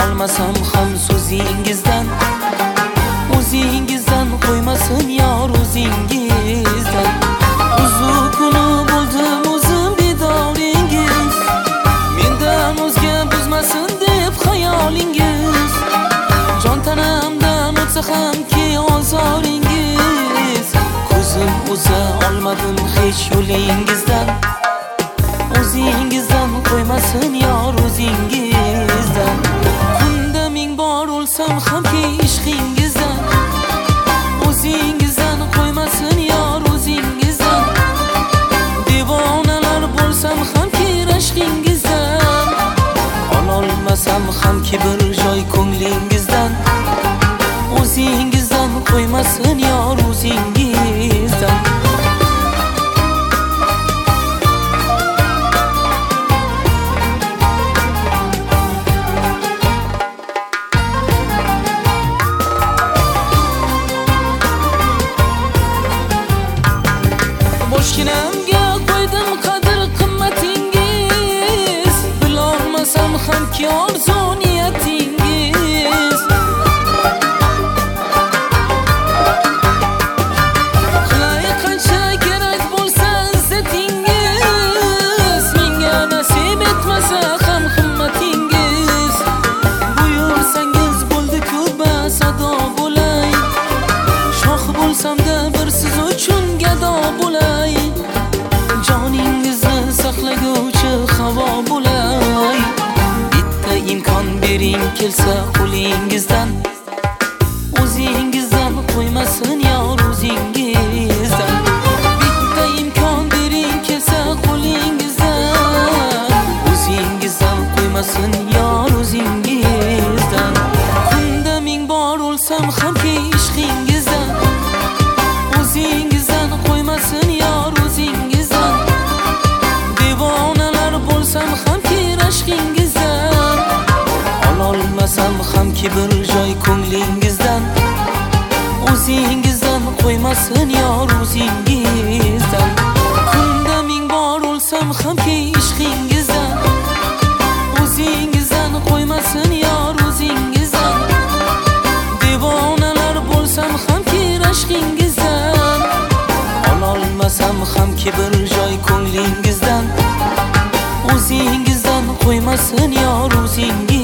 olmasam ham so'zingizdan, o'zingizdan qo'ymasin yor o'zingizdan. Uzuq kuni bo'ldim o'zim bedoringiz, mendan o'zga buzmasin deb xayolingiz. Jon tanamdan o'tsa hamki ozoringiz, ko'zim o'za olmadim hech yo'lingizdan, o'zingizdan qo'ymasin yor o'zingizdan. Kunda ming bor o'lsam hamki ishqingizdan, o'zingizdan qo'ymasin yor o'zingizdan. Devonalar bo'lsam hamki rashqingizdan, ololmasam hamki bir joy ko'nglingizdan, o'zingizdan qo'ymasin yor o'zingizdan. Boshginamga qo'ydim qadr qimmatingiz, bilolmasam hamki orzu niyatingiz. Qilay qancha kerak bo'lsa izzatingiz, menga nasib etmasa ham himmatingiz. Buyursangiz bo'ldi-ku bas ado bo'lay, shoh bo'lsam-da bir siz uchun gado bo'lay. Joningizni saqlaguvchi havo bo'lay. Bitta imkon bering kelsa qo'lingizdan, o'zingizdan qo'ymasin yor o'zingizdan. Bitta imkon bering kelsa qo'lingizdan, o'zingizdan qo'ymasin yor o'zingizdan. Kunda ming bor o'lsam hamki ishqingizdan, o'zingizdan qo'ymasin yor o'zingizdan. Devonalar bo'lsam hamki rashqingizdan, ololmasam hamki bir joy ko'nglingizdan, o'zingizdan qo'ymasin yor o'zingizdan. Kunda ming bor o'lsam hamki ishqingizdan, o'zingizdan qo'ymasin yor o'zingizdan. Devonalar bo'lsam hamki rashqingizdan, ololmasam hamki bir joy ko'nglingizdan, o'zingizdan qo'ymasin yor o'zingizdan.